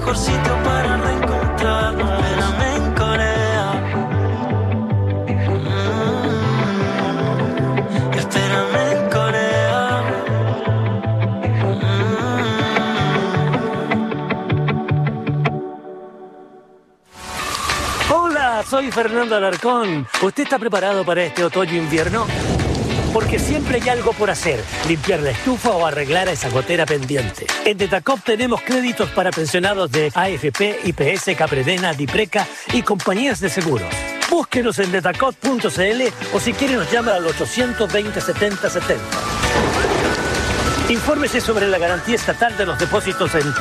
mejor sitio para reencontrarnos. Espérame en Corea. Espérame en Corea. Hola, soy Fernando Alarcón. ¿Usted está preparado para este otoño-invierno? Porque siempre hay algo por hacer, limpiar la estufa o arreglar a esa gotera pendiente. En Detacop tenemos créditos para pensionados de AFP, IPS, Capredena, Dipreca y compañías de seguros. Búsquenos en detacop.cl o si quiere nos llama al 820 70 70. Infórmese sobre la garantía estatal de los depósitos en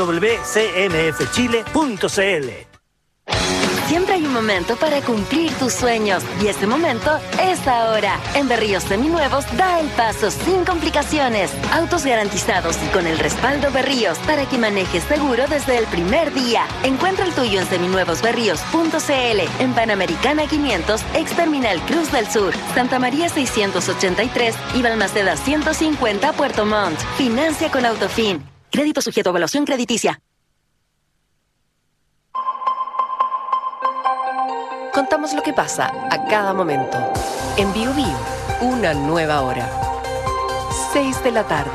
www.cmfchile.cl. Siempre hay un momento para cumplir tus sueños y este momento es ahora. En Berríos Seminuevos, da el paso sin complicaciones. Autos garantizados y con el respaldo Berríos para que manejes seguro desde el primer día. Encuentra el tuyo en seminuevosberríos.cl, en Panamericana 500, ex Terminal Cruz del Sur, Santa María 683 y Balmaceda 150, Puerto Montt. Financia con Autofin. Crédito sujeto a evaluación crediticia. Contamos lo que pasa a cada momento. En Bio Bio, una nueva hora. 6 de la tarde.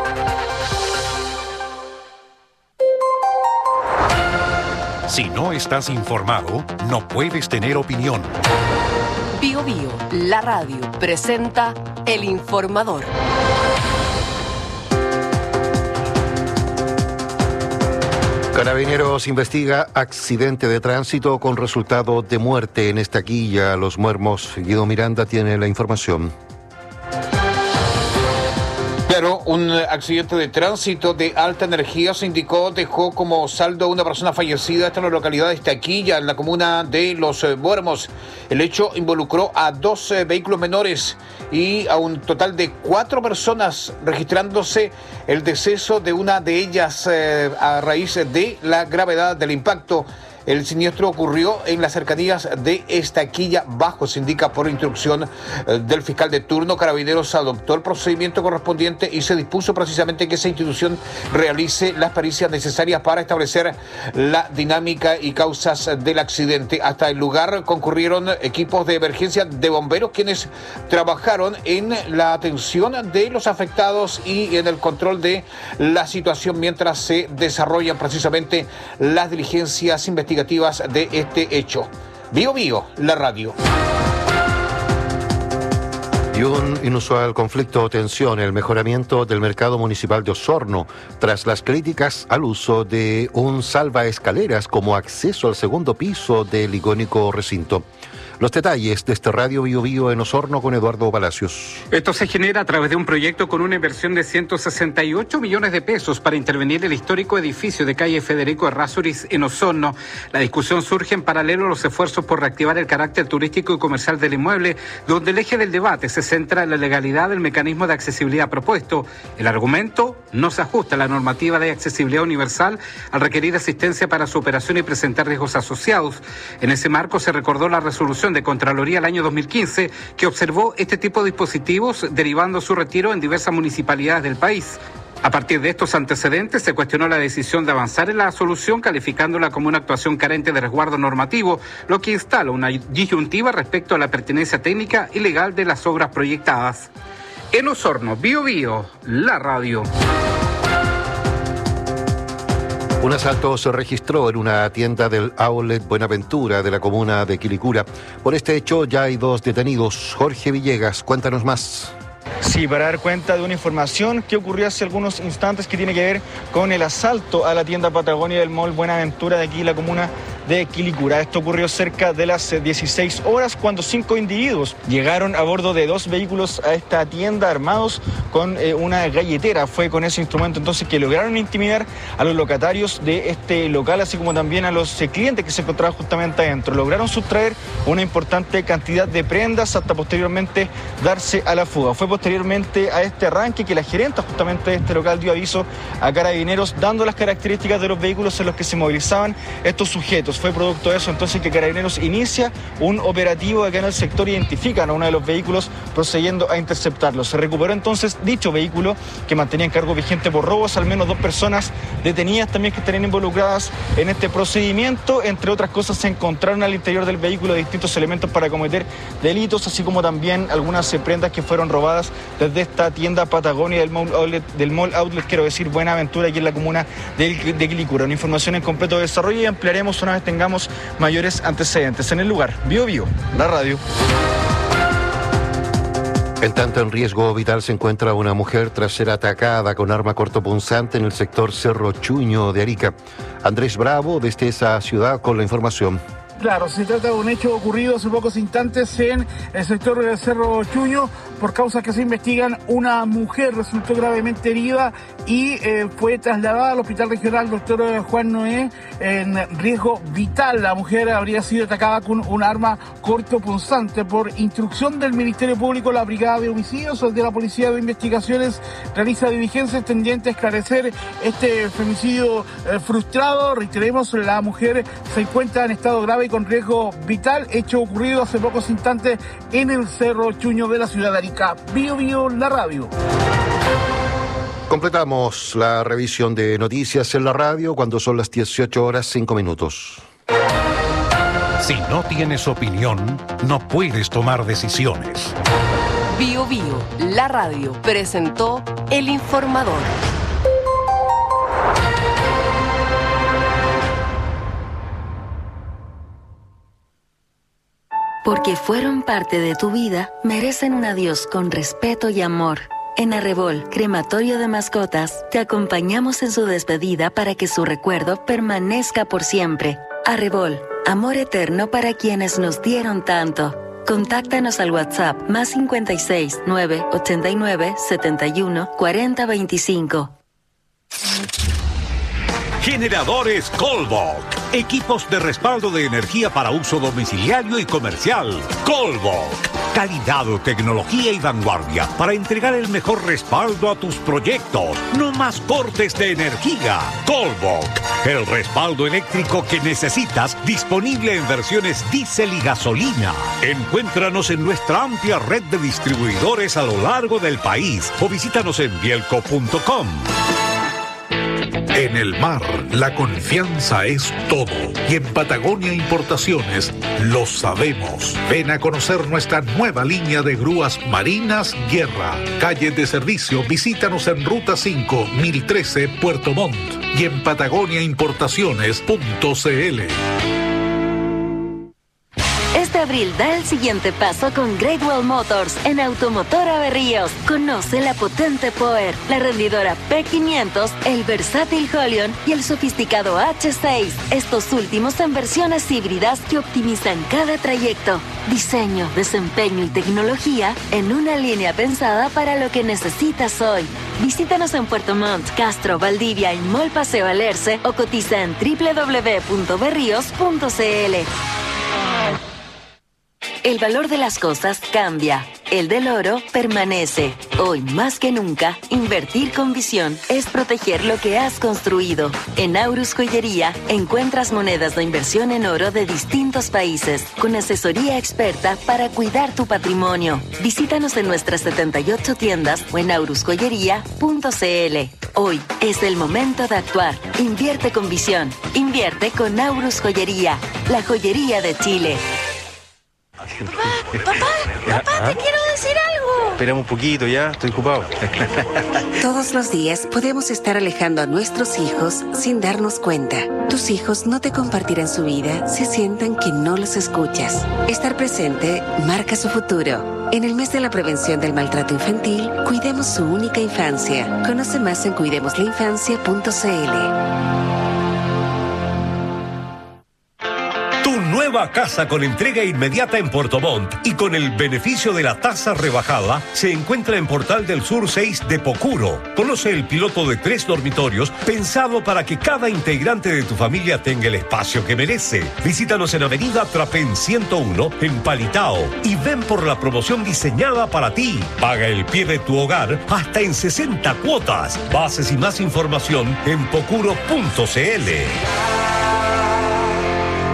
Si no estás informado, no puedes tener opinión. Bio Bio, la radio, presenta El Informador. Carabineros investiga accidente de tránsito con resultado de muerte en Estaquilla, Los Muermos. Guido Miranda tiene la información. Claro, un accidente de tránsito de alta energía se indicó dejó como saldo a una persona fallecida. Esta en la localidad de Estaquilla, en la comuna de Los Muermos. El hecho involucró a 2 vehículos menores y a un total de 4 personas, registrándose el deceso de una de ellas a raíz de la gravedad del impacto. El siniestro ocurrió en las cercanías de Estaquilla Bajo, se indica por instrucción del fiscal de turno. Carabineros adoptó el procedimiento correspondiente y se dispuso precisamente que esa institución realice las pericias necesarias para establecer la dinámica y causas del accidente. Hasta el lugar concurrieron equipos de emergencia de bomberos quienes trabajaron en la atención de los afectados y en el control de la situación mientras se desarrollan precisamente las diligencias investigativas de este hecho. Bio Bio, la radio. Y un inusual conflicto o tensión, el mejoramiento del mercado municipal de Osorno, tras las críticas al uso de un salvaescaleras como acceso al segundo piso del icónico recinto. Los detalles de este Radio Bio Bio en Osorno con Eduardo Palacios. Esto se genera a través de un proyecto con una inversión de 168 millones de pesos para intervenir el histórico edificio de calle Federico Errázuriz en Osorno. La discusión surge en paralelo a los esfuerzos por reactivar el carácter turístico y comercial del inmueble, donde el eje del debate se centra en la legalidad del mecanismo de accesibilidad propuesto. El argumento: no se ajusta a la normativa de accesibilidad universal al requerir asistencia para su operación y presentar riesgos asociados. En ese marco se recordó la resolución de Contraloría el año 2015 que observó este tipo de dispositivos, derivando su retiro en diversas municipalidades del país. A partir de estos antecedentes se cuestionó la decisión de avanzar en la solución, calificándola como una actuación carente de resguardo normativo, lo que instala una disyuntiva respecto a la pertinencia técnica y legal de las obras proyectadas. En Osorno, Bio Bio, la radio. Un asalto se registró en una tienda del Outlet Buenaventura de la comuna de Quilicura. Por este hecho ya hay 2 detenidos. Jorge Villegas, cuéntanos más. Sí, para dar cuenta de una información que ocurrió hace algunos instantes que tiene que ver con el asalto a la tienda Patagonia del Mall Buenaventura de aquí, la comuna de Quilicura. Esto ocurrió cerca de las 16 horas cuando 5 individuos llegaron a bordo de 2 vehículos a esta tienda armados con una galletera. Fue con ese instrumento entonces que lograron intimidar a los locatarios de este local, así como también a los clientes que se encontraban justamente adentro. Lograron sustraer una importante cantidad de prendas hasta posteriormente darse a la fuga. Fue posteriormente a este arranque que la gerenta justamente de este local dio aviso a Carabineros, dando las características de los vehículos en los que se movilizaban estos sujetos. autos. Fue producto de eso entonces que Carabineros inicia un operativo acá en el sector y identifican a uno de los vehículos procediendo a interceptarlo. Se recuperó entonces dicho vehículo que mantenía en cargo vigente por robos, al menos 2 personas detenidas también que estarían involucradas en este procedimiento. Entre otras cosas, se encontraron al interior del vehículo distintos elementos para cometer delitos, así como también algunas prendas que fueron robadas desde esta tienda Patagonia del Mall Outlet, quiero decir, Buenaventura, aquí en la comuna de Quilicura. Una información en completo desarrollo y ampliaremos una vez tengamos mayores antecedentes. En el lugar, Bio, la radio. En tanto, en riesgo vital se encuentra una mujer tras ser atacada con arma cortopunzante en el sector Cerro Chuño de Arica. Andrés Bravo, desde esa ciudad, con la información. Claro, se trata de un hecho ocurrido hace pocos instantes en el sector del Cerro Chuño. Por causas que se investigan, una mujer resultó gravemente herida y fue trasladada al Hospital Regional Dr. Juan Noé en riesgo vital. La mujer habría sido atacada con un arma cortopunzante. Por instrucción del Ministerio Público, la Brigada de Homicidios de la Policía de Investigaciones realiza diligencias tendientes a esclarecer este femicidio frustrado. Reiteremos, la mujer se encuentra en estado grave y con riesgo vital, hecho ocurrido hace pocos instantes en el Cerro Chuño de la ciudad de Arica. Bio, la radio. Completamos la revisión de noticias en la radio cuando son las 18:05. Si no tienes opinión, no puedes tomar decisiones. Bio, la radio, presentó El Informador. Porque fueron parte de tu vida, merecen un adiós con respeto y amor. En Arrebol, Crematorio de Mascotas, te acompañamos en su despedida para que su recuerdo permanezca por siempre. Arrebol, amor eterno para quienes nos dieron tanto. Contáctanos al WhatsApp +56 989 71 40 25. Generadores Colbok. Equipos de respaldo de energía para uso domiciliario y comercial. Colbok. Calidad, tecnología y vanguardia para entregar el mejor respaldo a tus proyectos. No más cortes de energía. Colbok. El respaldo eléctrico que necesitas, disponible en versiones diésel y gasolina. Encuéntranos en nuestra amplia red de distribuidores a lo largo del país o visítanos en bielco.com. En el mar, la confianza es todo. Y en Patagonia Importaciones lo sabemos. Ven a conocer nuestra nueva línea de grúas marinas Guerra. Calle de servicio, visítanos en Ruta 5, 1013, Puerto Montt. Y en patagoniaimportaciones.cl. Este abril da el siguiente paso con Great Wall Motors en Automotora Berríos. Conoce la potente Power, la rendidora P500, el versátil Holion y el sofisticado H6. Estos últimos en versiones híbridas que optimizan cada trayecto. Diseño, desempeño y tecnología en una línea pensada para lo que necesitas hoy. Visítanos en Puerto Montt, Castro, Valdivia y Mall Paseo Alerce o cotiza en www.berrios.cl. El valor de las cosas cambia. El del oro permanece. Hoy más que nunca, invertir con visión es proteger lo que has construido. En Aurus Joyería encuentras monedas de inversión en oro de distintos países, con asesoría experta para cuidar tu patrimonio. Visítanos en nuestras 78 tiendas o en aurusjoyería.cl. Hoy es el momento de actuar. Invierte con visión. Invierte con Aurus Joyería, la joyería de Chile. Papá, te quiero decir algo. Esperamos un poquito, ya, estoy ocupado. Todos los días podemos estar alejando a nuestros hijos sin darnos cuenta. Tus hijos no te compartirán su vida si sienten que no los escuchas. Estar presente marca su futuro. En el mes de la prevención del maltrato infantil, cuidemos su única infancia. Conoce más en cuidemoslainfancia.cl. Nueva casa con entrega inmediata en Puerto Montt y con el beneficio de la tasa rebajada se encuentra en Portal del Sur 6 de Pocuro. Conoce el piloto de 3 dormitorios pensado para que cada integrante de tu familia tenga el espacio que merece. Visítanos en Avenida Trapén 101 en Palitao y ven por la promoción diseñada para ti. Paga el pie de tu hogar hasta en 60 cuotas. Bases y más información en pocuro.cl.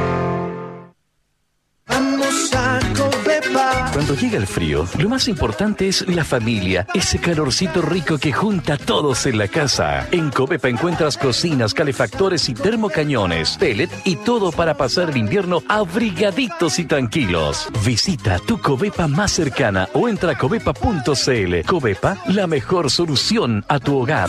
Cuando llega el frío, lo más importante es la familia, ese calorcito rico que junta a todos en la casa. En Covepa encuentras cocinas, calefactores y termocañones, pellet y todo para pasar el invierno abrigaditos y tranquilos. Visita tu Covepa más cercana o entra a covepa.cl. Covepa, la mejor solución a tu hogar.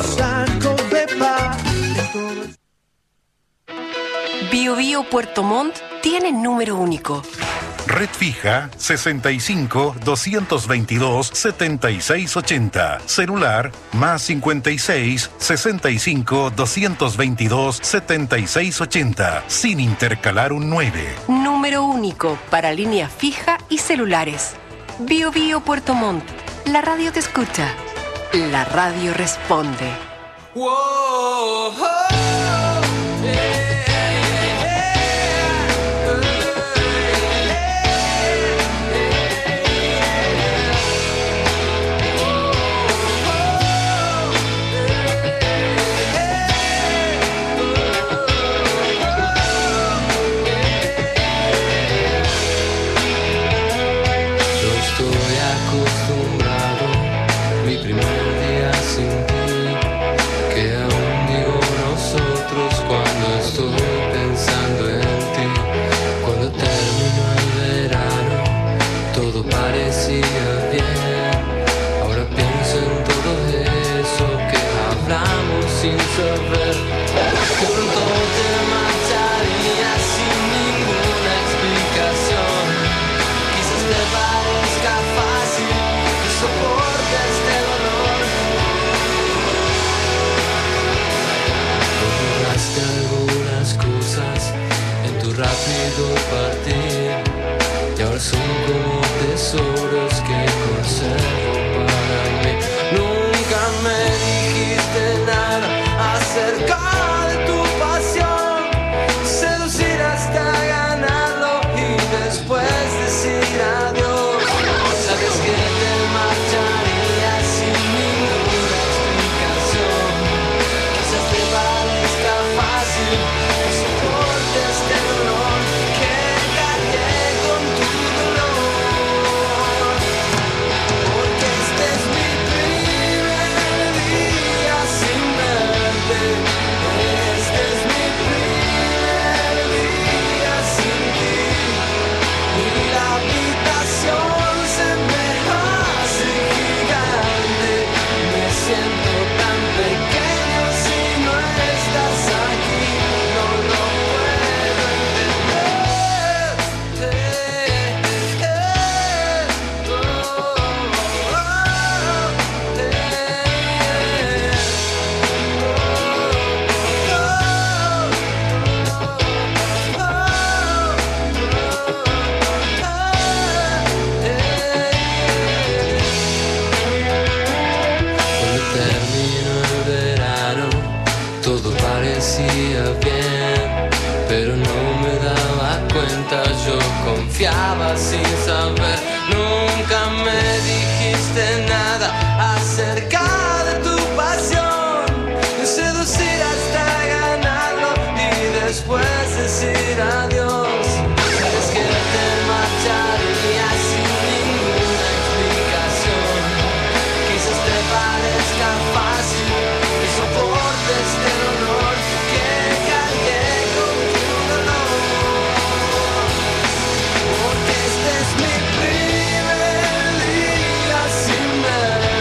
Bio Bio Puerto Montt tiene número único. Red fija 65 222 7680. Celular más 56 65 222 7680. Sin intercalar un 9. Número único para línea fija y celulares. Bio Bio Puerto Montt. La radio te escucha. La radio responde. Rápido partir y ahora son como tesoros que conservo para mí. Nunca me dijiste nada acerca de tu pasión, seducir hasta ganarlo y después decir adiós. Sabes que te marcharías sin ninguna explicación, quizás te parezca fácil que soportes este dolor, que cargué con tu dolor, porque este es mi primer día sin verte, este es mi primer día sin ti, y la habitación se me hace gigante, me siento tan pequeño si no estás aquí, no lo puedo Cuando terminó el verano, todo parecía bien, pero no me daba cuenta, yo confiaba sin saber. Nunca me dijiste nada acerca de tu pasión, de seducir hasta ganarlo y después decir adiós. Sabes que te marcharías sin ninguna explicación, quizás te parezca fácil que soportes este dolor, que cargué con tu dolor, porque este es mi primer día sin ver.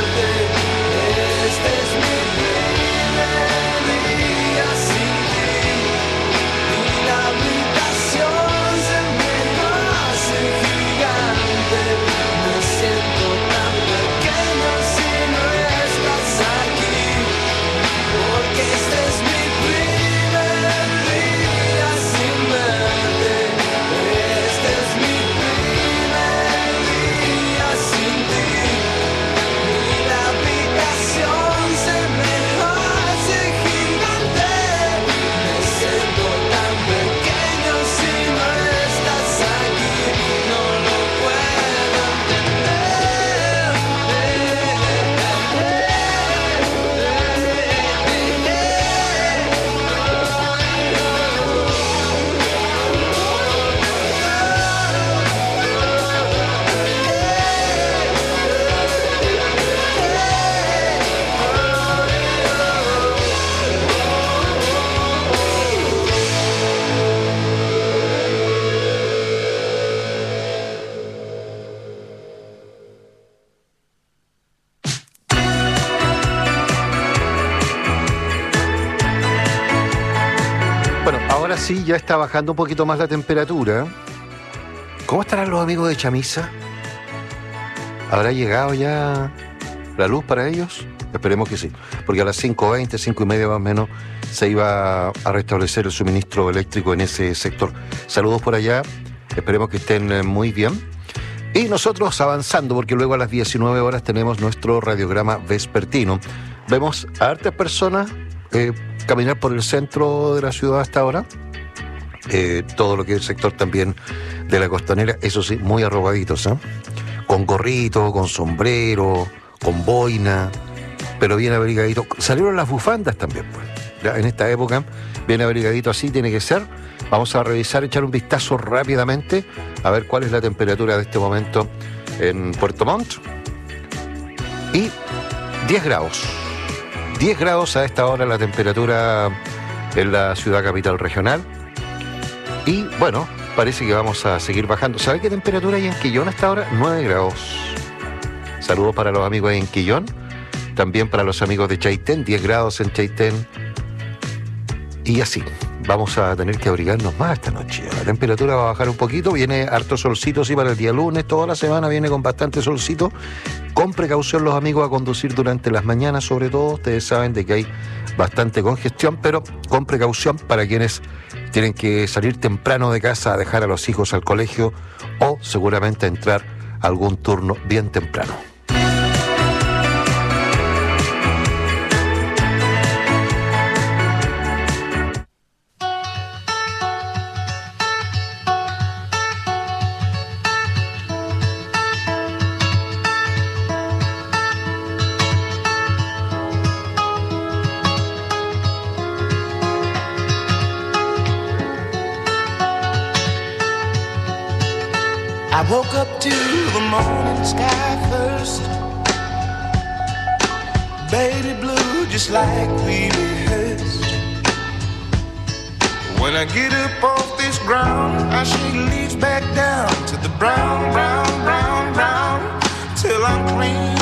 Ahora sí, ya está bajando un poquito más la temperatura. ¿Cómo estarán los amigos de Chamisa? ¿Habrá llegado ya la luz para ellos? Esperemos que sí, porque a las 5:20, 5:30 más o menos, se iba a restablecer el suministro eléctrico en ese sector. Saludos por allá, esperemos que estén muy bien. Y nosotros avanzando, porque luego a las 19 horas tenemos nuestro radiograma vespertino. Vemos a hartas personas caminar por el centro de la ciudad hasta ahora. Todo lo que es el sector también de la costanera, eso sí, muy arrobaditos, ¿eh? Con gorrito, con sombrero, con boina, pero bien abrigadito. Salieron las bufandas también, pues. Ya en esta época, bien abrigadito, así tiene que ser. Vamos a revisar, echar un vistazo rápidamente a ver cuál es la temperatura de este momento en Puerto Montt. Y 10 grados. 10 grados a esta hora la temperatura en la ciudad capital regional. Y bueno, parece que vamos a seguir bajando. ¿Sabe qué temperatura hay en Quillón hasta ahora? 9 grados. Saludos para los amigos en Quillón. También para los amigos de Chaitén, 10 grados en Chaitén. Y así, vamos a tener que abrigarnos más esta noche. La temperatura va a bajar un poquito, viene harto solcito, sí, para el día lunes, toda la semana viene con bastante solcito. Con precaución los amigos a conducir durante las mañanas, sobre todo. Ustedes saben de que hay bastante congestión, pero con precaución para quienes tienen que salir temprano de casa a dejar a los hijos al colegio o seguramente entrar a algún turno bien temprano. I woke up to the morning sky first, baby blue just like we rehearsed. When I get up off this ground, I shake leaves back down to the brown, brown, brown, brown, till I'm clean.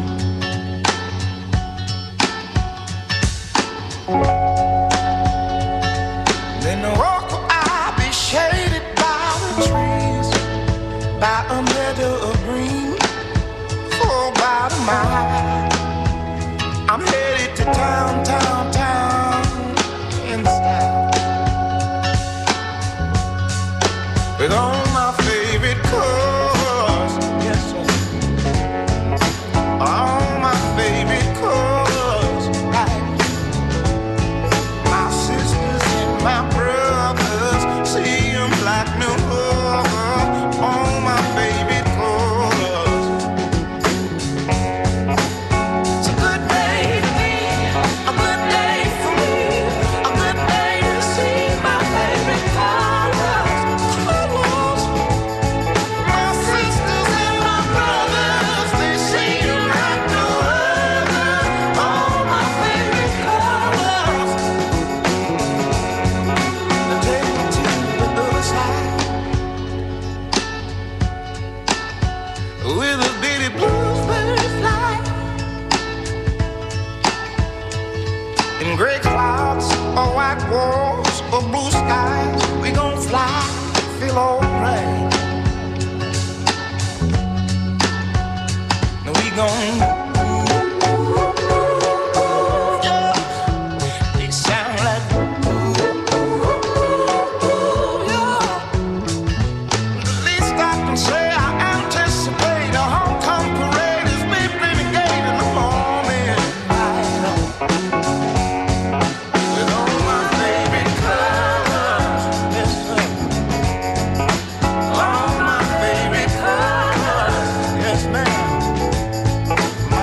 Then walk I'll be shaded by the trees, by a meadow of green, for about a mile. I'm headed to town, town, town, in style, with all my favorite colors, yes sir, all my favorite colors, right. My sisters and my brothers, see them like no other, all my favorite colors. It's a good day to me, a good day for me, a good day to see my favorite colors, colors. My sisters and my brothers, they see them like no other, all my favorite colors. Now take me to the other side, with a bitty bluebird fly, in gray clouds or white walls or blue skies, we gon' fly, feel alright. Now we gon' yeah, they sound like yeah. The least I can say, I anticipate a homecoming parade as we renegade in the morning light, with all my favorite colors, yes sir, all my favorite colors, yes ma'am.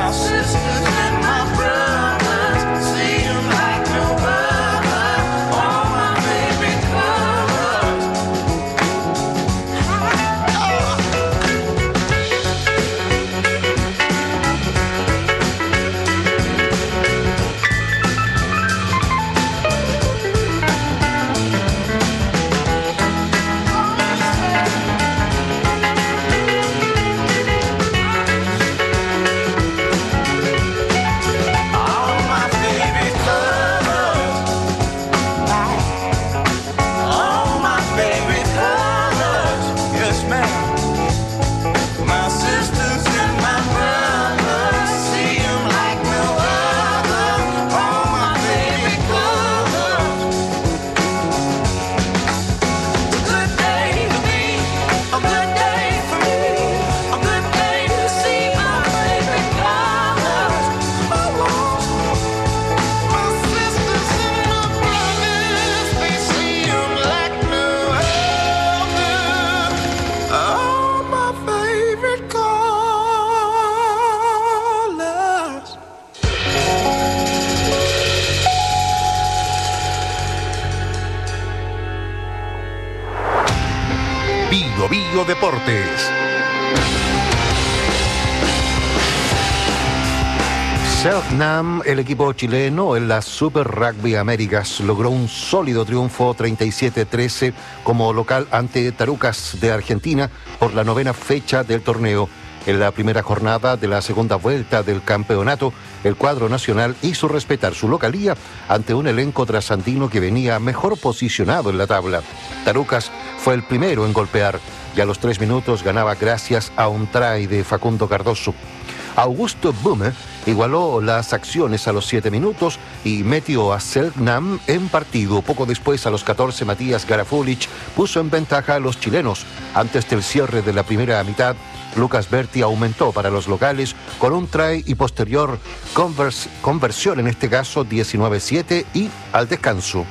Bio Deportes. Selknam, el equipo chileno en la Super Rugby Américas, logró un sólido triunfo 37-13 como local ante Tarucas de Argentina por la 9ª fecha del torneo. En la primera jornada de la segunda vuelta del campeonato, el cuadro nacional hizo respetar su localía ante un elenco trasandino que venía mejor posicionado en la tabla. Tarucas fue el primero en golpear y a los 3 minutos ganaba gracias a un try de Facundo Cardoso. Augusto Bume igualó las acciones a los 7 minutos y metió a Selknam en partido. Poco después, a los 14, Matías Garafulich puso en ventaja a los chilenos. Antes del cierre de la primera mitad, Lucas Berti aumentó para los locales con un try y posterior conversión, en este caso 19-7 y al descanso.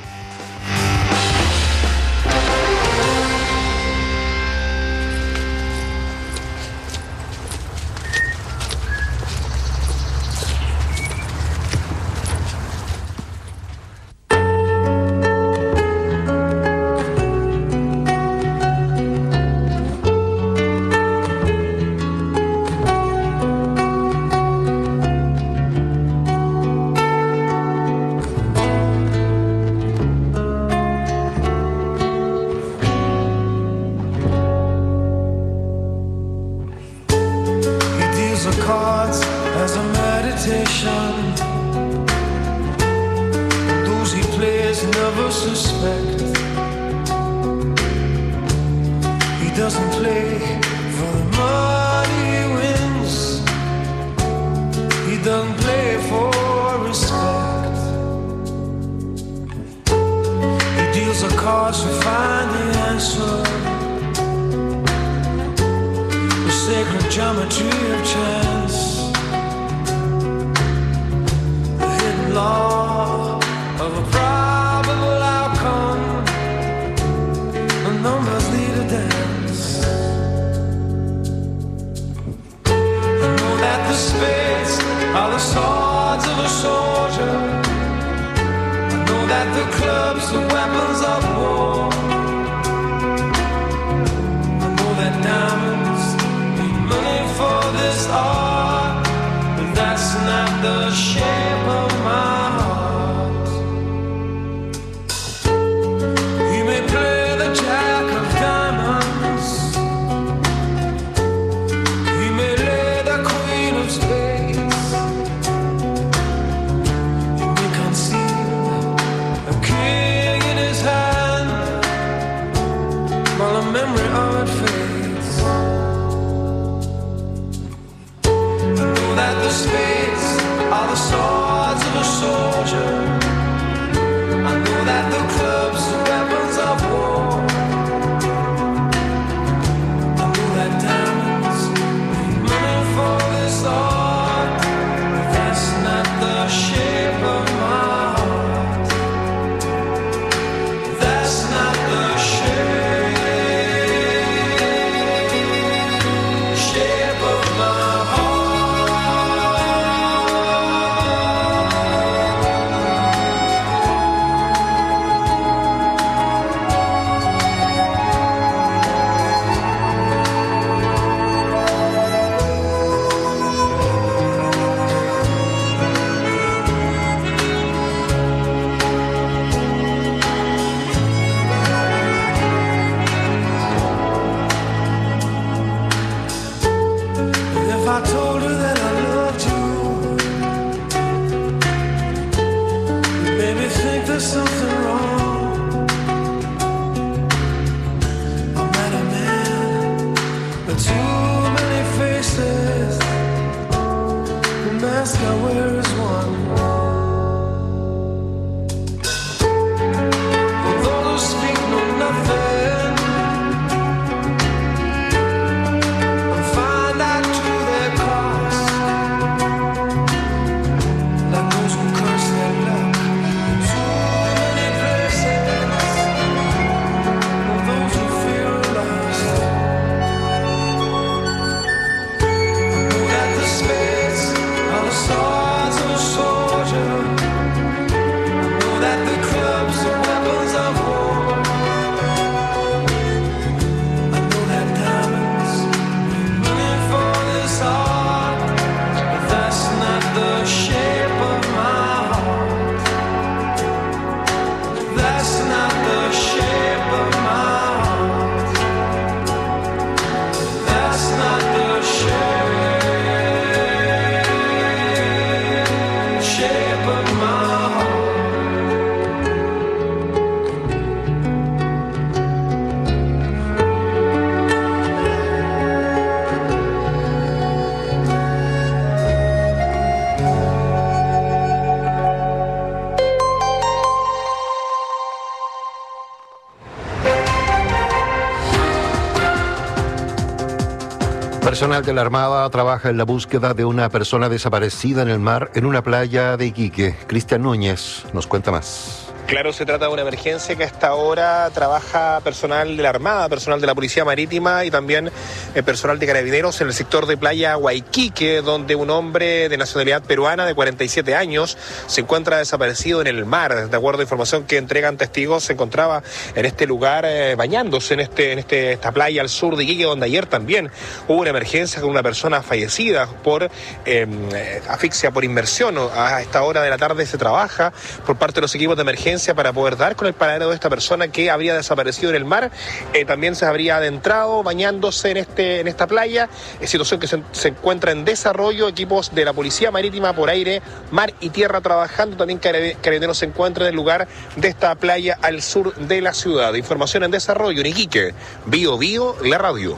Personal de la Armada trabaja en la búsqueda de una persona desaparecida en el mar en una playa de Iquique. Cristian Núñez nos cuenta más. Claro, se trata de una emergencia que a esta hora trabaja personal de la Armada, personal de la Policía Marítima y también personal de Carabineros en el sector de Playa Huayquique, donde un hombre de nacionalidad peruana de 47 años se encuentra desaparecido en el mar. De acuerdo a información que entregan testigos, se encontraba en este lugar bañándose en esta playa al sur de Iquique, donde ayer también hubo una emergencia con una persona fallecida por asfixia por inmersión. A esta hora de la tarde se trabaja por parte de los equipos de emergencia para poder dar con el paradero de esta persona que habría desaparecido en el mar. También se habría adentrado bañándose en esta playa, situación que se encuentra en desarrollo. Equipos de la Policía Marítima por aire, mar y tierra trabajando. También Carabineros se encuentra en el lugar de esta playa al sur de la ciudad. Información en desarrollo en Iquique. Bio Bio, la radio.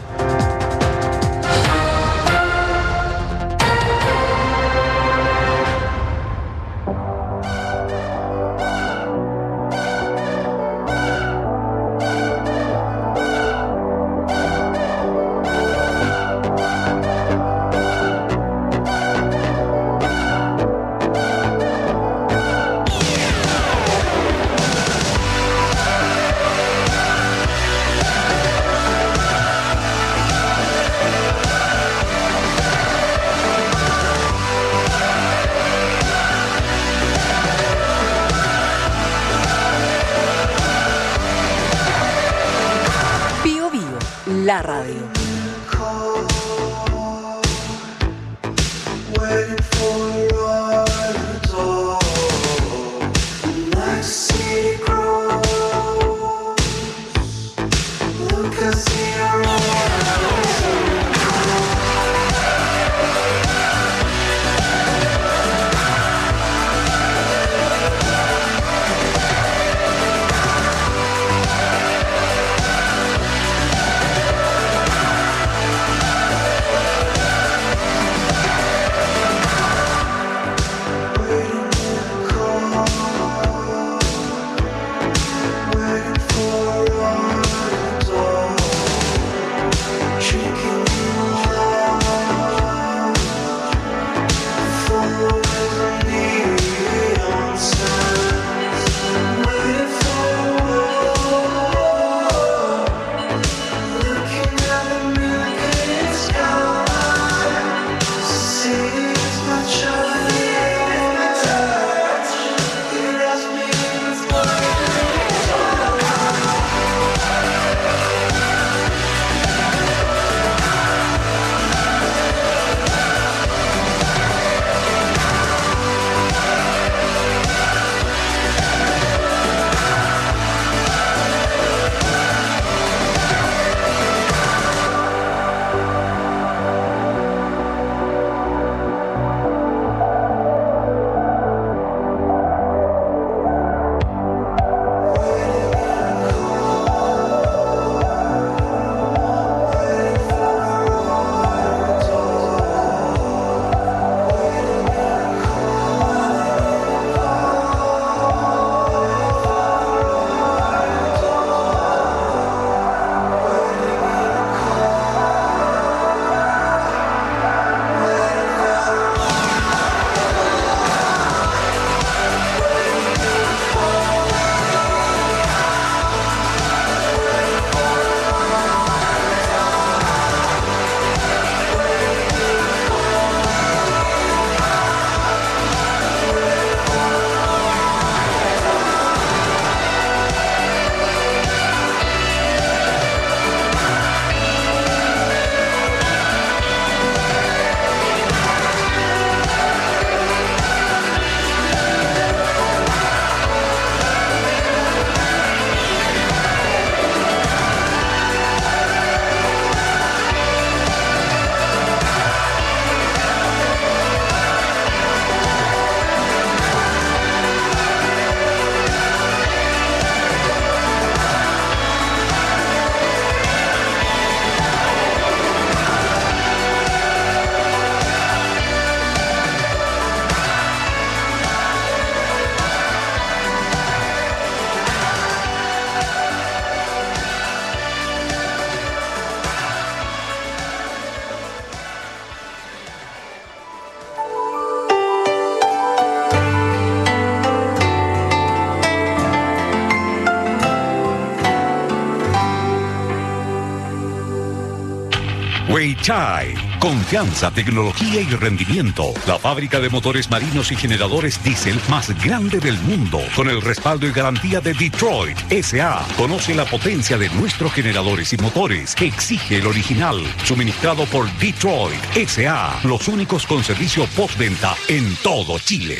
Weichai. Confianza, tecnología y rendimiento. La fábrica de motores marinos y generadores diésel más grande del mundo. Con el respaldo y garantía de Detroit S.A. Conoce la potencia de nuestros generadores y motores que exige el original. Suministrado por Detroit S.A. Los únicos con servicio postventa en todo Chile.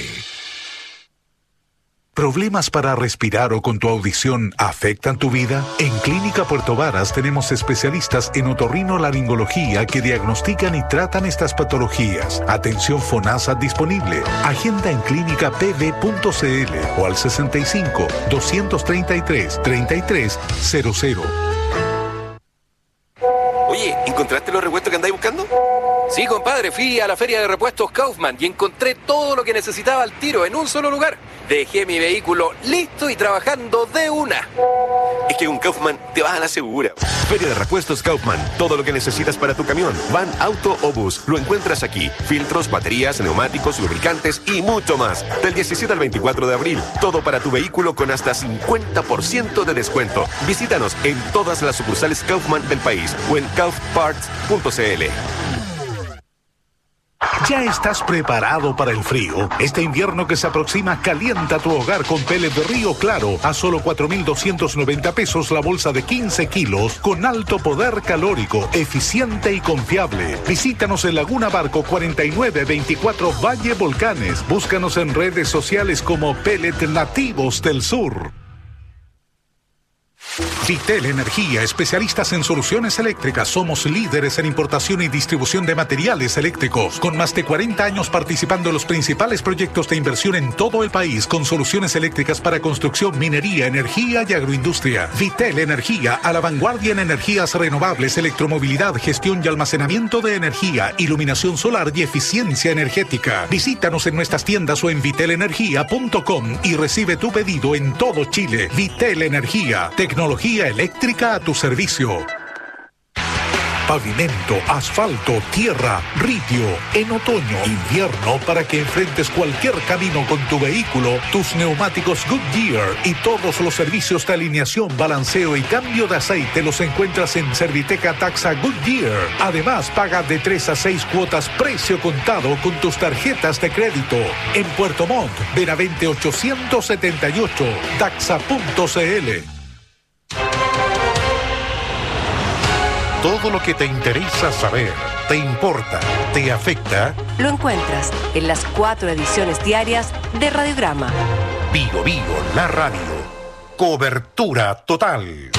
¿Problemas para respirar o con tu audición afectan tu vida? En Clínica Puerto Varas tenemos especialistas en otorrinolaringología que diagnostican y tratan estas patologías. Atención FONASA disponible. Agenda en clínicapv.cl o al 65 233 3300. Oye, ¿encontraste los repuestos que andáis buscando? Sí, compadre, fui a la feria de repuestos Kaufman y encontré todo lo que necesitaba al tiro en un solo lugar. Dejé mi vehículo listo y trabajando de una. Es que con Kaufman te vas a la segura. Feria de repuestos Kaufman. Todo lo que necesitas para tu camión, van, auto o bus, lo encuentras aquí. Filtros, baterías, neumáticos, lubricantes y mucho más. Del 17 al 24 de abril. Todo para tu vehículo con hasta 50% de descuento. Visítanos en todas las sucursales Kaufman del país o en kaufparts.cl. ¿Ya estás preparado para el frío? Este invierno que se aproxima, calienta tu hogar con pellet de Río Claro a solo 4.290 pesos la bolsa de 15 kilos con alto poder calórico, eficiente y confiable. Visítanos en Laguna Barco 4924 Valle Volcanes. Búscanos en redes sociales como Pellet Nativos del Sur. Vitel Energía, especialistas en soluciones eléctricas. Somos líderes en importación y distribución de materiales eléctricos, con más de 40 años participando en los principales proyectos de inversión en todo el país, con soluciones eléctricas para construcción, minería, energía y agroindustria. Vitel Energía, a la vanguardia en energías renovables, electromovilidad, gestión y almacenamiento de energía, iluminación solar y eficiencia energética. Visítanos en nuestras tiendas o en vitelenergia.com y recibe tu pedido en todo Chile. Vitel Energía, tecnología eléctrica a tu servicio. Pavimento, asfalto, tierra, ripio. En otoño, invierno, para que enfrentes cualquier camino con tu vehículo, tus neumáticos Goodyear y todos los servicios de alineación, balanceo y cambio de aceite los encuentras en Serviteca Taxa Goodyear. Además, paga de 3 a 6 cuotas precio contado con tus tarjetas de crédito. En Puerto Montt, Benavente 878, taxa.cl. Todo lo que te interesa saber, te importa, te afecta. Lo encuentras en las 4 ediciones diarias de Radiograma. Vigo Vigo, la radio. Cobertura total.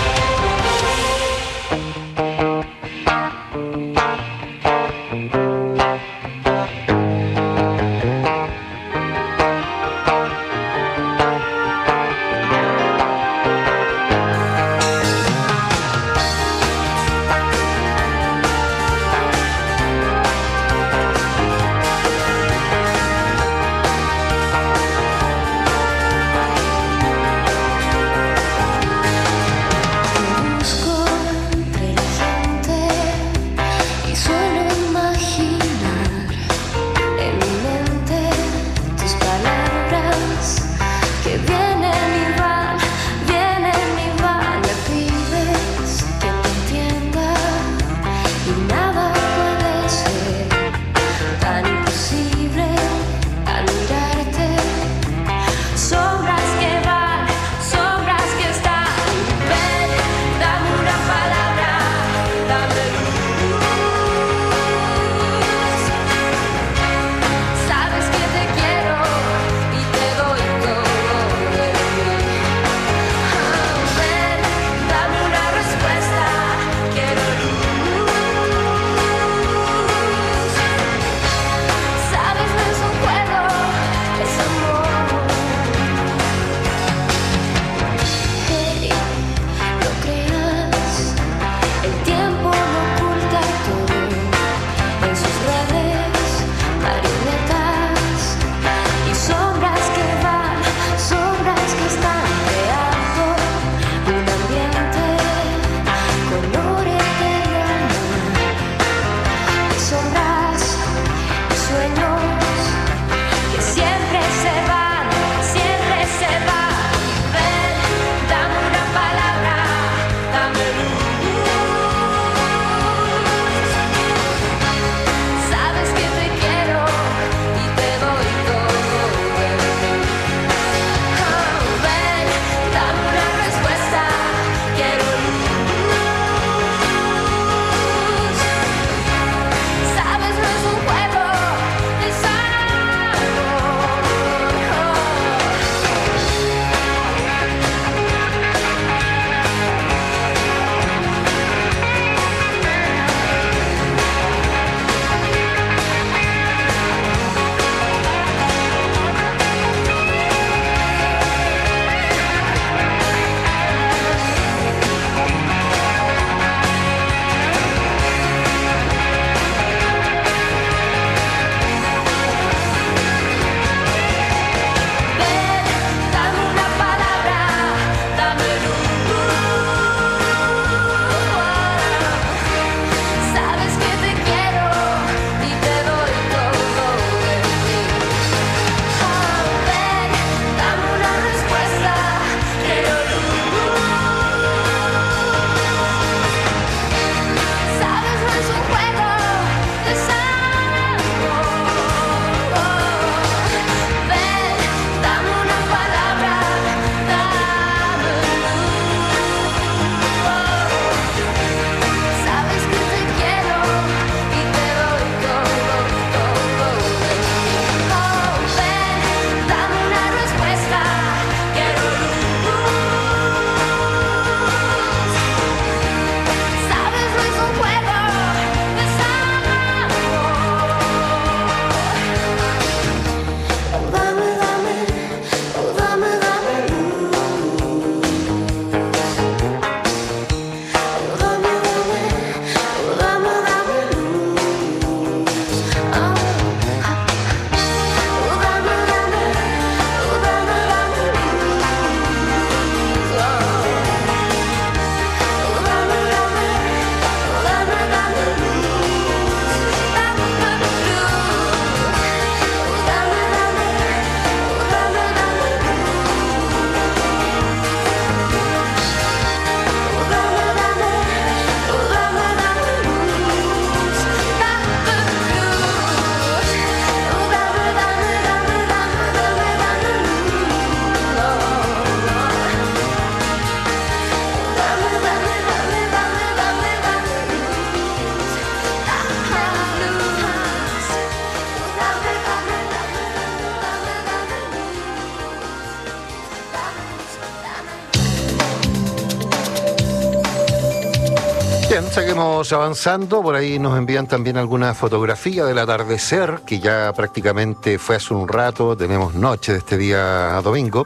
Bien, seguimos avanzando. Por ahí nos envían también alguna fotografía del atardecer, que ya prácticamente fue hace un rato. Tenemos noche de este día a domingo.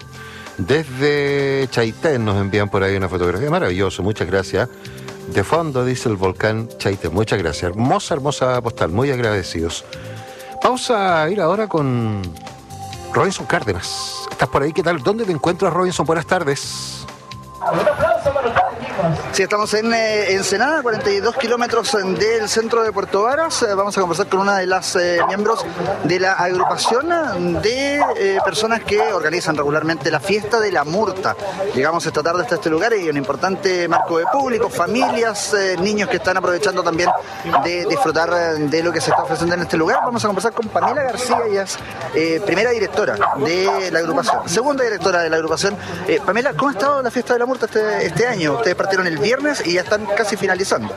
Desde Chaitén nos envían por ahí una fotografía. Maravilloso, muchas gracias. De fondo dice el volcán Chaitén. Muchas gracias. Hermosa, hermosa postal. Muy agradecidos. Vamos a ir ahora con Robinson Cárdenas. ¿Estás por ahí? ¿Qué tal? ¿Dónde te encuentras, Robinson? Buenas tardes. Un aplauso para ustedes, chicos. Sí, estamos en Ensenada, 42 kilómetros del centro de Puerto Varas. Vamos a conversar con una de las miembros de la agrupación de personas que organizan regularmente la fiesta de la Murta. Llegamos esta tarde hasta este lugar y un importante marco de público, familias, niños que están aprovechando también de disfrutar de lo que se está ofreciendo en este lugar. Vamos a conversar con Pamela García, ella es primera directora de la agrupación, segunda directora de la agrupación. Pamela, ¿cómo ha estado la fiesta de la Murta este año? Ustedes partieron el viernes y ya están casi finalizando.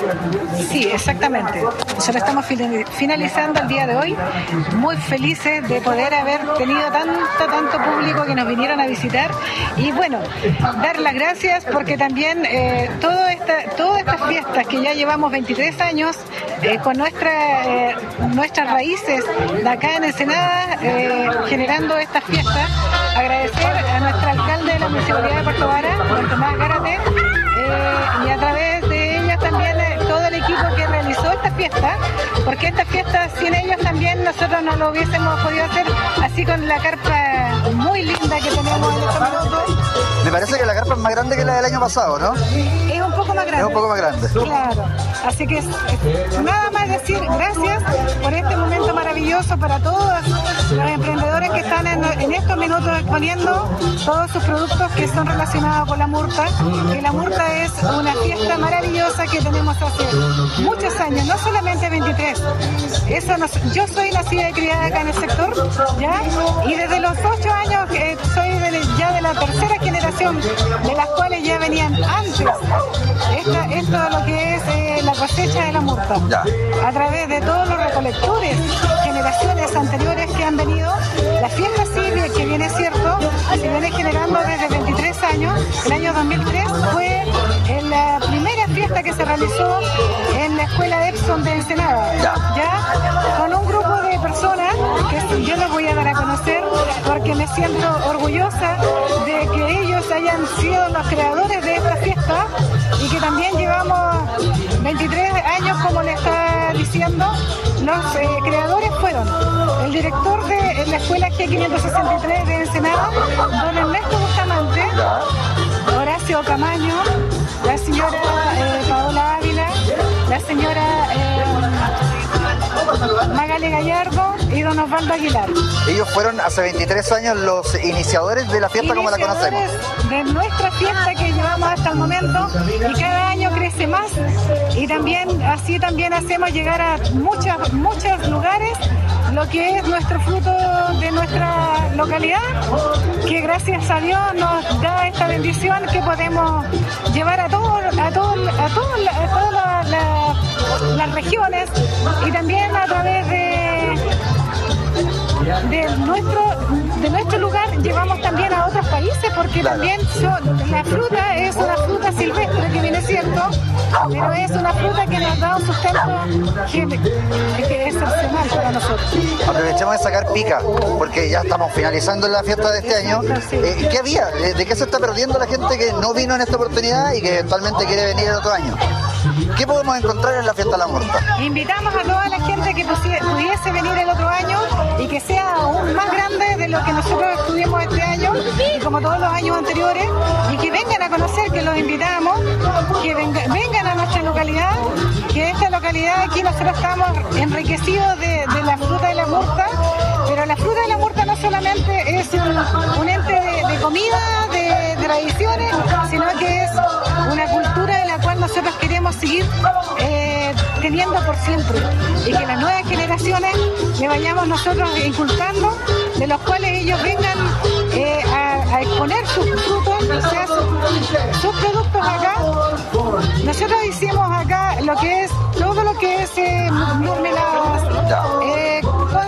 Sí, exactamente. Nosotros estamos finalizando el día de hoy, muy felices de poder haber tenido tanto público que nos vinieron a visitar y bueno, dar las gracias porque también todas estas fiestas que ya llevamos 23 años con nuestras raíces de acá en Ensenada, generando estas fiestas, agradecer a nuestro alcalde de la Municipalidad de Puerto Varas, don Tomás Gárate, y a través de ellos también todo el equipo que realizó esta fiesta, porque esta fiesta sin ellos también nosotros no lo hubiésemos podido hacer, así con la carpa muy linda que tenemos en estos minutos. Me parece que la carpa es más grande que la del año pasado, ¿no? Es un poco más grande. Es un poco más grande. Claro. Así que nada más decir gracias por este momento maravilloso para todos los emprendedores que están en estos minutos exponiendo todos sus productos que son relacionados con la Murta. Que la Murta es una fiesta maravillosa que tenemos hace muchos años, no solamente 23. Yo soy nacida y criada acá en el sector, ¿ya? Y desde los 8 años soy ya de la tercera generación, de las cuales ya venían antes. Esto es lo que es la cosecha de la Murta. A través de todos los recolectores, generaciones anteriores que han venido, la fiesta sí, que viene cierto, se viene generando desde 23 años. El año 2003 fue la primera fiesta que se realizó en la escuela Epson de Ensenada, ya con un grupo de personas que yo les voy a dar a conocer porque me siento orgullosa de que ellos hayan sido los creadores de esta fiesta y que también llevamos 23 años, como le está diciendo. Los creadores fueron el director de la escuela G563 de Ensenada, don Ernesto Bustamante, Horacio Camaño, la señora Paola Ávila, la señora Magali Gallardo y don Osvaldo Aguilar. Ellos fueron hace 23 años los iniciadores de la fiesta como la conocemos. De nuestra fiesta que llevamos hasta el momento y cada año crece más y también así también hacemos llegar a muchos lugares lo que es nuestro fruto de nuestra localidad, que gracias a Dios nos da esta bendición que podemos llevar a todas las regiones y también a través de nuestro lugar llevamos también a otros países porque también la fruta es una fruta silvestre que viene cierto, pero es una fruta que nos da un sustento que es excepcional para nosotros. Aprovechemos de sacar pica porque ya estamos finalizando la fiesta de este año. ¿Qué había? ¿De qué se está perdiendo la gente que no vino en esta oportunidad y que eventualmente quiere venir el otro año? ¿Qué podemos encontrar en la fiesta de la Murta? Invitamos a toda la gente que pudiese venir el otro año y que sea aún más grande de lo que nosotros estuvimos este año y como todos los años anteriores y que vengan a conocer, que los invitamos, que vengan a nuestra localidad, que esta localidad aquí nosotros estamos enriquecidos de la fruta de la Murta, pero la fruta de la Murta no solamente es un ente de comida, de tradiciones, sino que es una cultura de la cual nosotros queremos seguir teniendo por siempre y que las nuevas generaciones le vayamos nosotros inculcando, de los cuales ellos vengan a exponer sus frutos, o sea, sus productos acá. Nosotros hicimos acá todo lo que es mermeladas,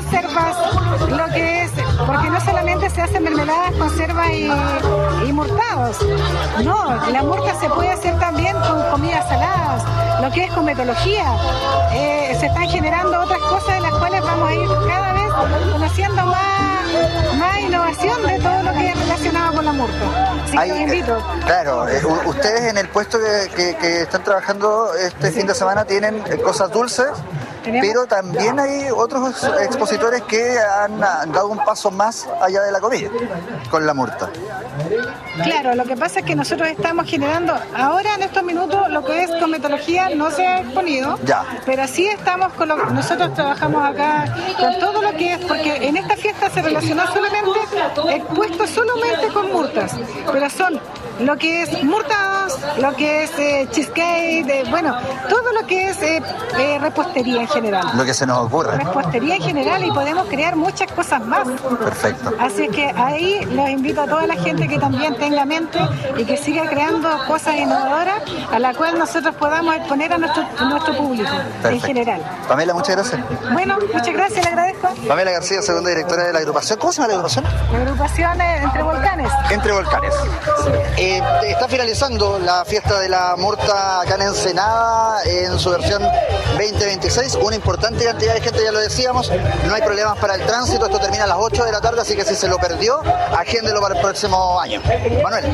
conservas, lo que es, porque no solamente se hacen mermeladas, conservas y murtadas, salados. No, la murta se puede hacer también con comidas saladas, lo que es cometología. Se están generando otras cosas de las cuales vamos a ir cada vez conociendo más innovación de todo lo que es relacionado con la murta. Así que los invito. Claro, ustedes en el puesto que están trabajando este fin de semana tienen cosas dulces, pero también hay otros expositores que han dado un paso más allá de la comida con la murta. Claro, lo que pasa es que nosotros estamos generando ahora en estos minutos lo que es cometología no se ha exponido, pero sí estamos con nosotros trabajamos acá con todo lo que es, porque en esta fiesta se relacionó solamente, expuesto solamente con murtas, pero son lo que es murtas, lo que es cheesecake, todo lo que es repostería en general. Lo que se nos ocurre. Repostería en general y podemos crear muchas cosas más. Perfecto. Así que ahí los invito a toda la gente que también tenga mente y que siga creando cosas innovadoras a la cual nosotros podamos exponer a nuestro público. Perfecto. En general. Pamela, muchas gracias. Bueno, muchas gracias, le agradezco. Pamela García, segunda directora de la agrupación. ¿Cómo se llama la agrupación? La agrupación es Entre Volcanes. Entre Volcanes. Está finalizando la fiesta de la murta acá en Ensenada en su versión 2026. Una importante cantidad de gente, ya lo decíamos. No hay problemas para el tránsito. Esto termina a las 8 de la tarde, así que si se lo perdió, agéndelo para el próximo año. Manuel.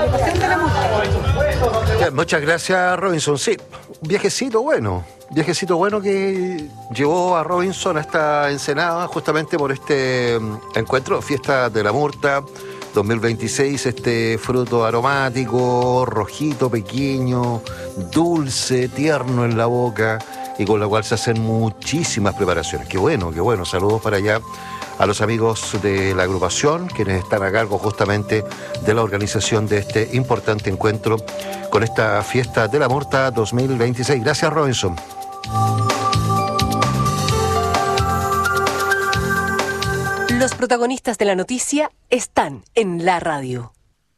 Muchas gracias, Robinson. Sí, viajecito bueno que llevó a Robinson hasta Ensenada justamente por este encuentro, Fiesta de la Murta 2026, este fruto aromático, rojito, pequeño, dulce, tierno en la boca y con la cual se hacen muchísimas preparaciones. Qué bueno. Saludos para allá a los amigos de la agrupación, quienes están a cargo justamente de la organización de este importante encuentro con esta Fiesta de la Murta 2026. Gracias, Robinson. Los protagonistas de la noticia están en la radio.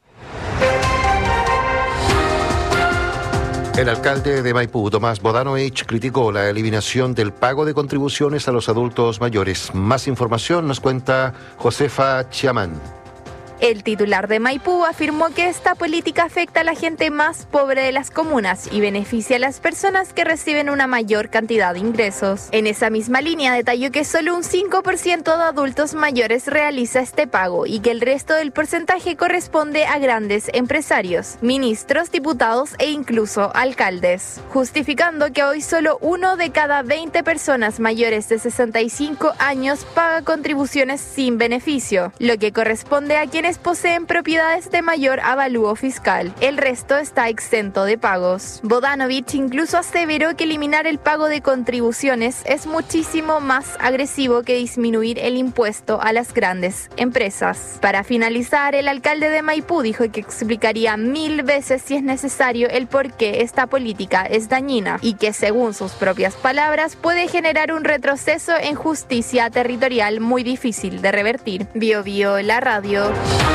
El alcalde de Maipú, Tomás Bodanovich, criticó la eliminación del pago de contribuciones a los adultos mayores. Más información nos cuenta Josefa Chiamán. El titular de Maipú afirmó que esta política afecta a la gente más pobre de las comunas y beneficia a las personas que reciben una mayor cantidad de ingresos. En esa misma línea detalló que solo un 5% de adultos mayores realiza este pago y que el resto del porcentaje corresponde a grandes empresarios, ministros, diputados e incluso alcaldes, justificando que hoy solo 1 de cada 20 personas mayores de 65 años paga contribuciones sin beneficio, lo que corresponde a quienes poseen propiedades de mayor avalúo fiscal. El resto está exento de pagos. Bodanovich incluso aseveró que eliminar el pago de contribuciones es muchísimo más agresivo que disminuir el impuesto a las grandes empresas. Para finalizar, el alcalde de Maipú dijo que explicaría 1000 veces si es necesario el por qué esta política es dañina y que, según sus propias palabras, puede generar un retroceso en justicia territorial muy difícil de revertir. Bio Bio, la radio.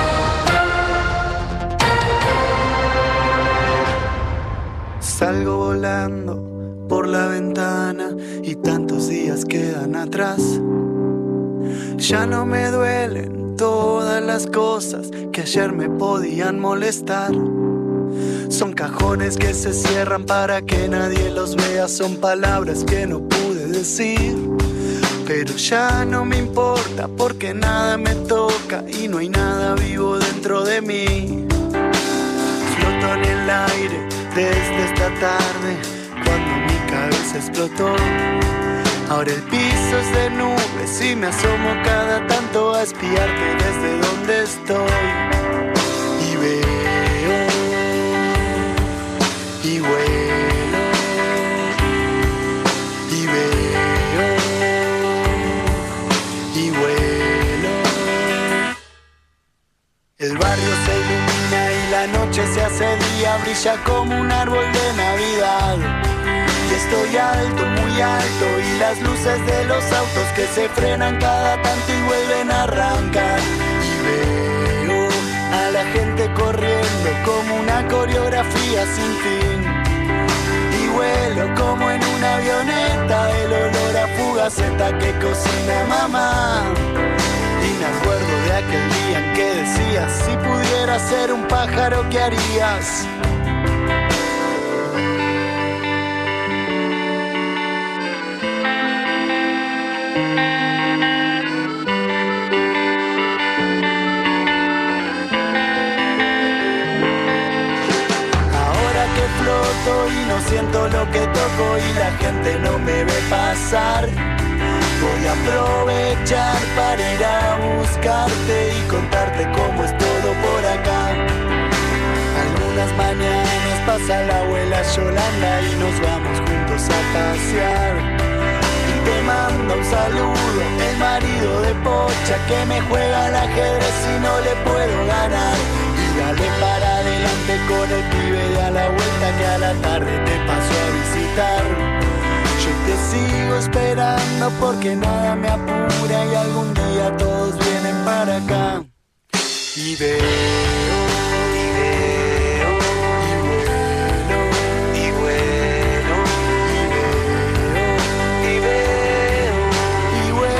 Salgo volando por la ventana y tantos días quedan atrás. Ya no me duelen todas las cosas que ayer me podían molestar. Son cajones que se cierran para que nadie los vea. Son palabras que no pude decir, pero ya no me importa porque nada me toca y no hay nada vivo dentro de mí. Floto en el aire desde esta tarde cuando mi cabeza explotó. Ahora el piso es de nubes y me asomo cada tanto a espiarte desde donde estoy. Y veo y vuelo y veo y vuelo. El barrio se ilumina y la noche se hace día, brilla como un árbol de Navidad. Y estoy alto, muy alto, y las luces de los autos que se frenan cada tanto y vuelven a arrancar. Y veo a la gente corriendo como una coreografía sin fin. Y vuelo como en una avioneta, el olor a fugaceta que cocina mamá. Y me acuerdo de aquel día en que decías, si pudieras ser un pájaro, ¿qué harías? Y no siento lo que toco y la gente no me ve pasar. Voy a aprovechar para ir a buscarte y contarte cómo es todo por acá. Algunas mañanas pasa la abuela Yolanda y nos vamos juntos a pasear. Y te manda un saludo el marido de Pocha que me juega al ajedrez y no le puedo ganar. Dale para adelante con el pibe de a la vuelta que a la tarde te paso a visitar. Yo te sigo esperando porque nada me apura y algún día todos vienen para acá. Y veo, y veo, y vuelo, y vuelo, y veo, y veo, y vuelo.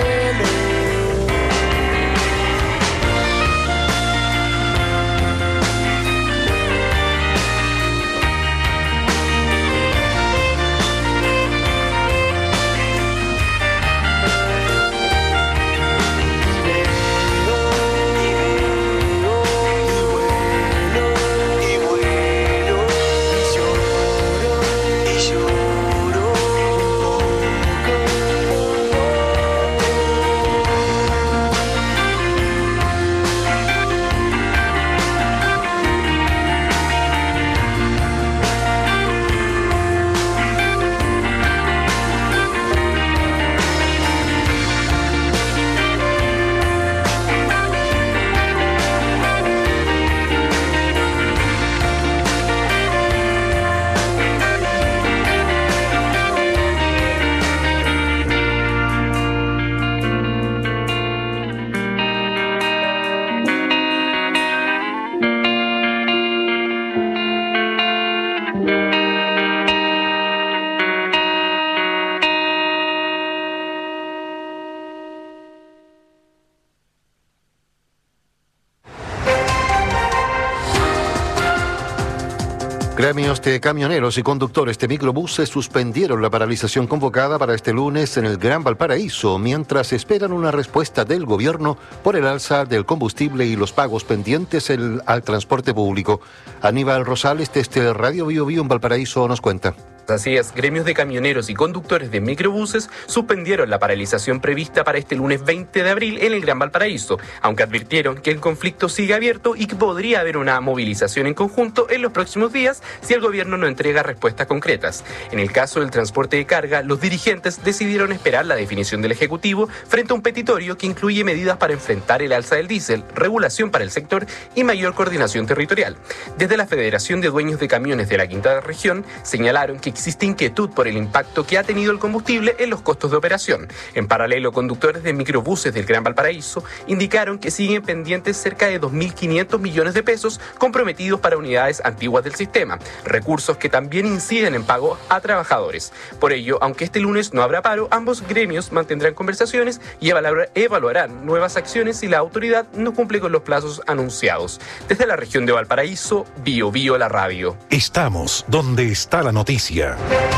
Gremios de camioneros y conductores de microbuses suspendieron la paralización convocada para este lunes en el Gran Valparaíso, mientras esperan una respuesta del gobierno por el alza del combustible y los pagos pendientes al transporte público. Aníbal Rosales, desde Radio Bio Bio en Valparaíso, nos cuenta. Así es, gremios de camioneros y conductores de microbuses suspendieron la paralización prevista para este lunes 20 de abril en el Gran Valparaíso, aunque advirtieron que el conflicto sigue abierto y que podría haber una movilización en conjunto en los próximos días si el gobierno no entrega respuestas concretas. En el caso del transporte de carga, los dirigentes decidieron esperar la definición del Ejecutivo frente a un petitorio que incluye medidas para enfrentar el alza del diésel, regulación para el sector y mayor coordinación territorial. Desde la Federación de Dueños de Camiones de la Quinta Región señalaron que existe inquietud por el impacto que ha tenido el combustible en los costos de operación. En paralelo, conductores de microbuses del Gran Valparaíso indicaron que siguen pendientes cerca de 2.500 millones de pesos comprometidos para unidades antiguas del sistema, recursos que también inciden en pago a trabajadores. Por ello, aunque este lunes no habrá paro, ambos gremios mantendrán conversaciones y evaluarán nuevas acciones si la autoridad no cumple con los plazos anunciados. Desde la región de Valparaíso, Bio Bio la radio. Estamos donde está la noticia.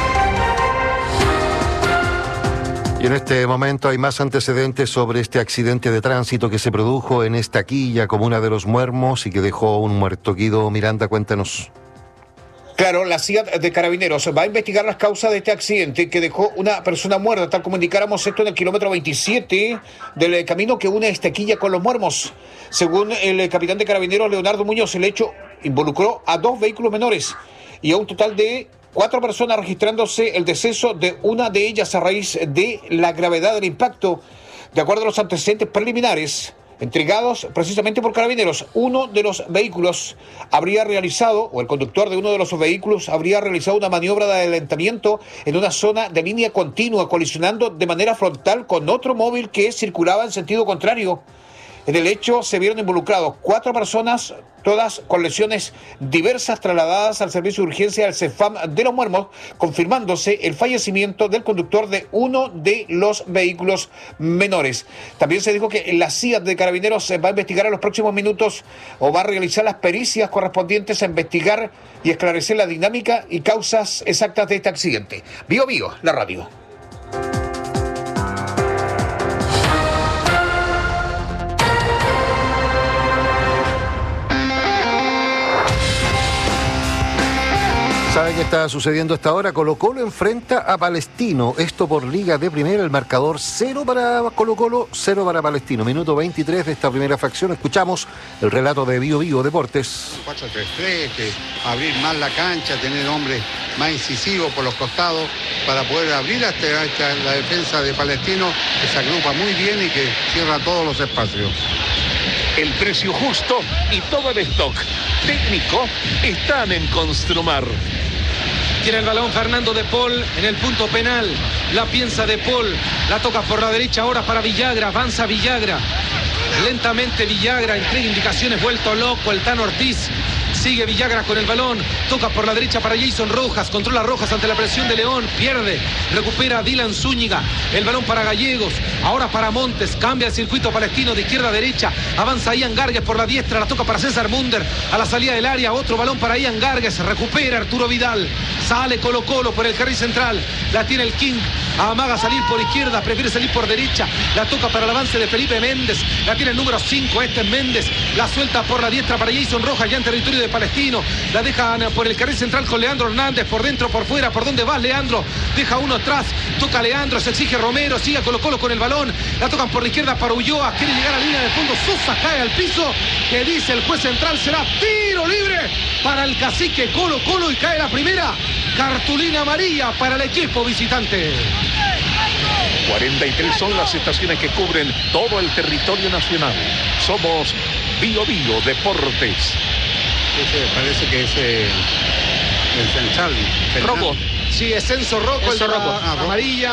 Y en este momento hay más antecedentes sobre este accidente de tránsito que se produjo en Estaquilla, comuna de Los Muermos, y que dejó un muerto. Guido Miranda, cuéntanos. Claro, la CIA de Carabineros va a investigar las causas de este accidente que dejó una persona muerta, tal como indicáramos esto en el kilómetro 27 del camino que une Estaquilla con Los Muermos. Según el capitán de Carabineros, Leonardo Muñoz, el hecho involucró a 2 vehículos menores y a un total de 4 personas, registrándose el deceso de una de ellas a raíz de la gravedad del impacto. De acuerdo a los antecedentes preliminares entregados precisamente por Carabineros, uno de los vehículos habría realizado, o el conductor de uno de los vehículos habría realizado una maniobra de adelantamiento en una zona de línea continua, colisionando de manera frontal con otro móvil que circulaba en sentido contrario. En el hecho se vieron involucrados 4 personas, todas con lesiones diversas, trasladadas al servicio de urgencia del CEFAM de Los Muermos, confirmándose el fallecimiento del conductor de uno de los vehículos menores. También se dijo que la CIA de Carabineros va a investigar en los próximos minutos o va a realizar las pericias correspondientes a investigar y esclarecer la dinámica y causas exactas de este accidente. Bio Bio, la radio. ¿Sabe qué está sucediendo a esta hora? Colo-Colo enfrenta a Palestino. Esto por Liga de Primera, el marcador 0 para Colo-Colo, 0 para Palestino. Minuto 23 de esta primera fracción. Escuchamos el relato de Bio Bio Deportes. 4-3-3, abrir más la cancha, tener hombres más incisivos por los costados para poder abrir hasta la defensa de Palestino, que se agrupa muy bien y que cierra todos los espacios. El precio justo y todo el stock técnico están en Construmar. Tiene el balón Fernando de Paul en el punto penal. La piensa de Paul. La toca por la derecha ahora para Villagra. Avanza Villagra. Lentamente Villagra. Entrega indicaciones. Vuelto loco el Tano Ortiz. Sigue Villagra con el balón. Toca por la derecha para Jason Rojas. Controla Rojas ante la presión de León. Pierde. Recupera Dylan Zúñiga. El balón para Gallegos. Ahora para Montes. Cambia el circuito palestino de izquierda a derecha. Avanza Ian Gargues por la diestra. La toca para César Munder. A la salida del área. Otro balón para Ian Gargues. Recupera Arturo Vidal. Sale Colo-Colo por el carril central. La tiene el King. Amaga salir por izquierda. Prefiere salir por derecha. La toca para el avance de Felipe Méndez. La tiene el número 5. Este es Méndez. La suelta por la diestra para Jason Rojas. Ya en territorio de Palestino. La dejan por el carril central con Leandro Hernández. Por dentro, por fuera. ¿Por dónde va Leandro? Deja uno atrás. Toca Leandro. Se exige Romero. Sigue Colo-Colo con el balón. La tocan por la izquierda para Ulloa. Quiere llegar a la línea de fondo. Sosa cae al piso. Que dice el juez central. Será tiro libre para el cacique Colo-Colo. Y cae la primera. Cartulina amarilla para el equipo visitante. 43 son las estaciones que cubren todo el territorio nacional. Somos Bio Bio Deportes. Parece que es el central. Rocco. Sí, es Enzo Rocco, el Rocco. Amarilla.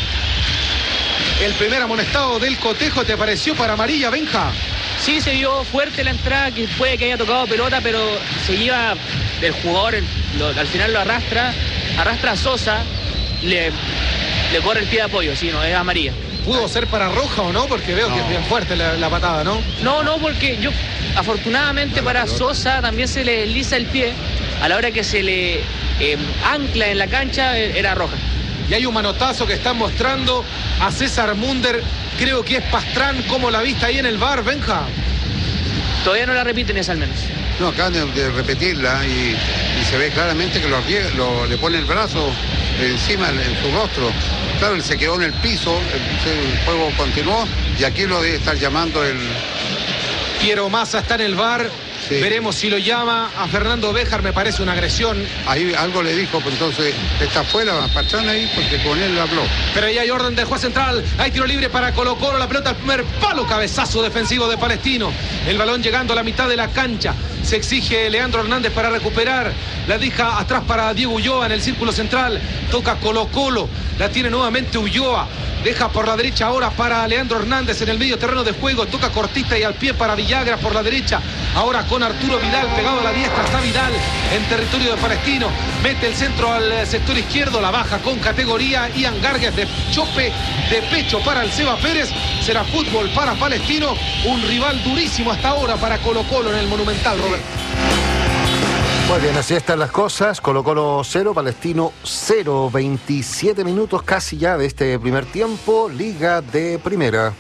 El primer amonestado del cotejo, ¿te pareció para amarilla, Benja? Sí, se vio fuerte la entrada, que puede que haya tocado pelota, pero se lleva el jugador, al final lo arrastra a Sosa, le corre el pie de apoyo, sí, no, es amarilla. ¿Pudo ser para roja o no? Porque veo que es bien fuerte la patada, ¿no? No, porque afortunadamente para Sosa también se le desliza el pie, a la hora que se le ancla en la cancha era roja. Y hay un manotazo que están mostrando a César Munder, creo que es Pastrán. ¿Cómo la viste ahí en el VAR, Benja? Todavía no la repiten esa al menos. No, acaban de repetirla y se ve claramente que le pone el brazo encima en su rostro. Claro, él se quedó en el piso, el juego continuó y aquí lo debe estar llamando el... Piero Massa está en el VAR. Sí. Veremos si lo llama a Fernando Béjar, me parece una agresión. Ahí algo le dijo, pues entonces está fuera Pastrana ahí porque con él habló. Pero ahí hay orden del juez central, hay tiro libre para Colo-Colo, la pelota al primer palo, cabezazo defensivo de Palestino. El balón llegando a la mitad de la cancha, se exige Leandro Hernández para recuperar, la deja atrás para Diego Ulloa en el círculo central, toca Colo-Colo, la tiene nuevamente Ulloa. Deja por la derecha ahora para Leandro Hernández en el medio terreno de juego. Toca cortita y al pie para Villagra por la derecha. Ahora con Arturo Vidal pegado a la diestra. Está Vidal en territorio de Palestino. Mete el centro al sector izquierdo. La baja con categoría. Ian Gargues de chope de pecho para el Seba Pérez. Será fútbol para Palestino. Un rival durísimo hasta ahora para Colo-Colo en el Monumental, Robert. Muy bien, así están las cosas. Colo-Colo 0, Palestino 0. 27 minutos casi ya de este primer tiempo. Liga de Primera.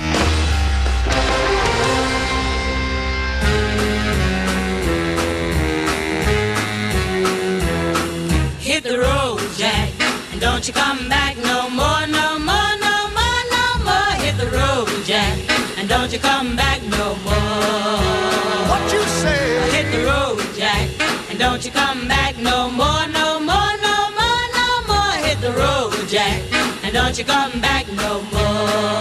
Hit the road, Jack, and don't you come back no more, no more, no more, no more. Hit the road, Jack, and don't you come back no more. What you say? Hit the road, Jack. Don't you come back no more, no more, no more, no more. Hit the road, Jack, and don't you come back no more.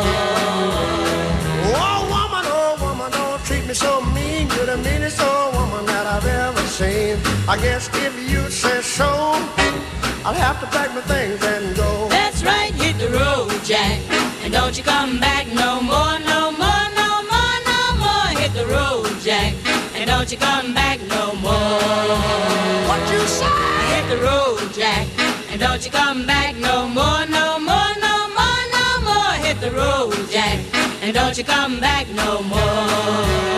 Oh woman, don't treat me so mean. You're the meanest old woman that I've ever seen. I guess if you say so, I'll have to pack my things and go. That's right, hit the road, Jack, and don't you come back no more, no more, no more, no you come back no more. What you say? Hit the road, Jack, and don't you come back no more, no more, no more, no more. Hit the road, Jack, and don't you come back no more.